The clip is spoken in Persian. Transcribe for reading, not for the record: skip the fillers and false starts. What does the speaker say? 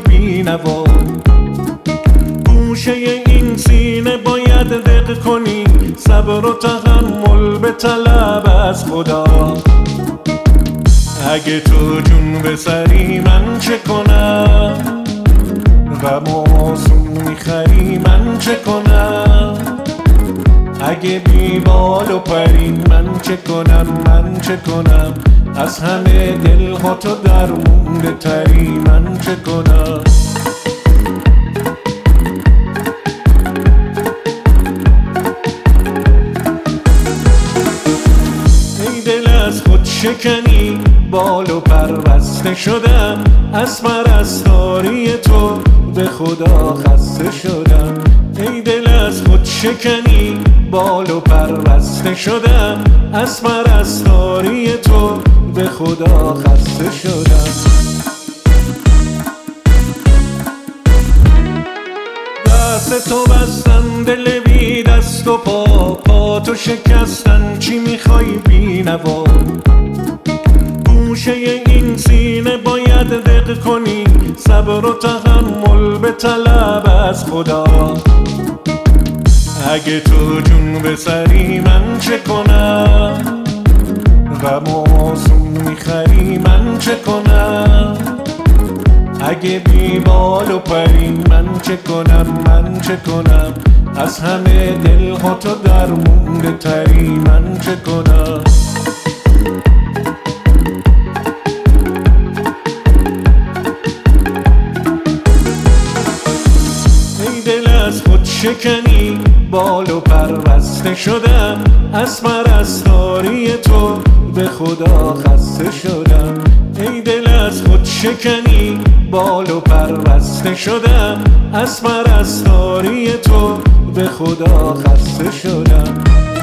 بینوا. گوشه این سینه باید دق کنی، صبر و تحمل به طلب از خدا. اگه تو جون بسری من چه کنم، غم و آسون میخری من چه کنم. اگه بی بال و پری من چه کنم، من چه کنم. از همه دلها تو درمونده تری من چه کنم. ای دل از خود شکنی بال و پربسته شدم، از پرستاری تو به خدا خسته شدم. ای دل از خود شکنی بال و پربسته شدم، از پرستاری تو به خدا خسته شدم. دست تو بستن دل بی دست و پا تو شکستن، چی میخوای بینوا. گوشه این سینه باید دق کنی، صبر و تحمل به طلب از خدا. اگه تو جون بسری من چه کنم، غم و آسون میخری من چه کنم. اگه بی بال و پری من چه کنم، من چه کنم. از همه دلها تو درمونده تری من چه کنم. ای دل از خود شکنی بال و پربسته شدم، از پرستاری تو به خدا خسته شدم. ای دل از خود شکنی بال و پربسته شدم، از پرستاری تو به خدا خسته شدم.